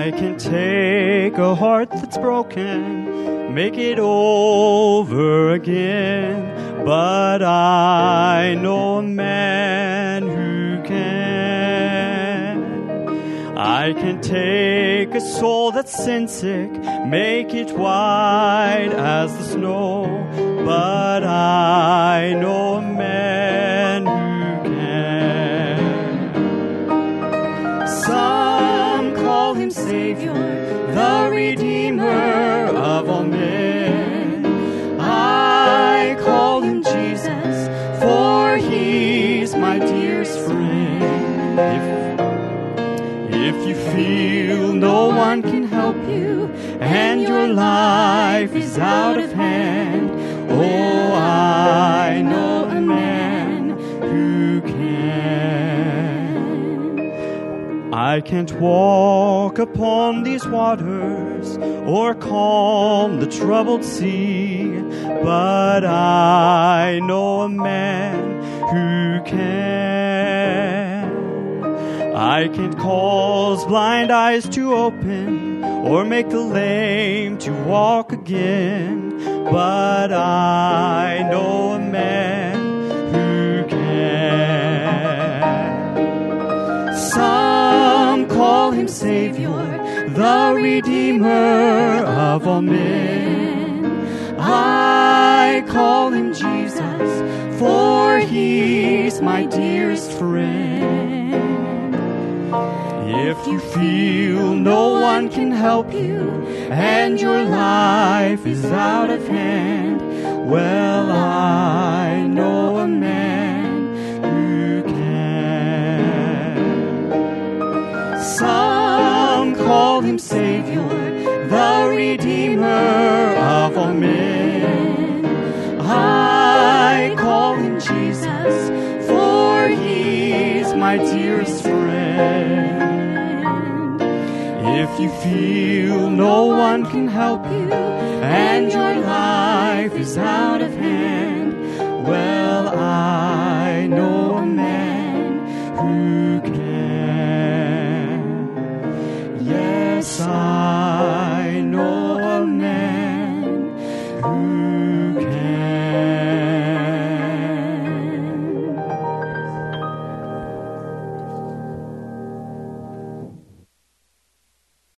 I can take a heart that's broken, make it over again, but I know a man who can. I can take a soul that's sin sick, make it white as the snow, but I know a man who can. Some call him Savior, the Redeemer of all men. I call him Jesus, for he's my dearest friend. If you feel no one can help you, and your life is out of hand, oh, I know a man who can. I can't walk upon these waters or calm the troubled sea, but I know a man who can. I can't cause blind eyes to open or make the lame to walk again, but I know a man who can. Some call him Savior, the Redeemer of all men. I call him Jesus, for he's my dearest friend. If you feel no one can help you, and your life is out of hand, well, I know a man who can. Some call him Savior, the Redeemer of all men. I call him Jesus, for he's my dearest friend. If you feel no one can help you, and your life is out of hand, well, I know a man who can. Yes, I